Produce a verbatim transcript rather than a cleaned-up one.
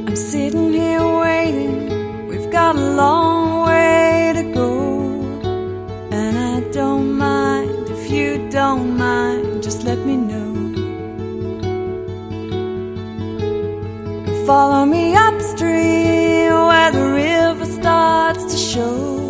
I'm sitting here waiting, we've got a long way to go. And I don't mind if you don't mind, just let me know. Follow me upstream where the river starts to show.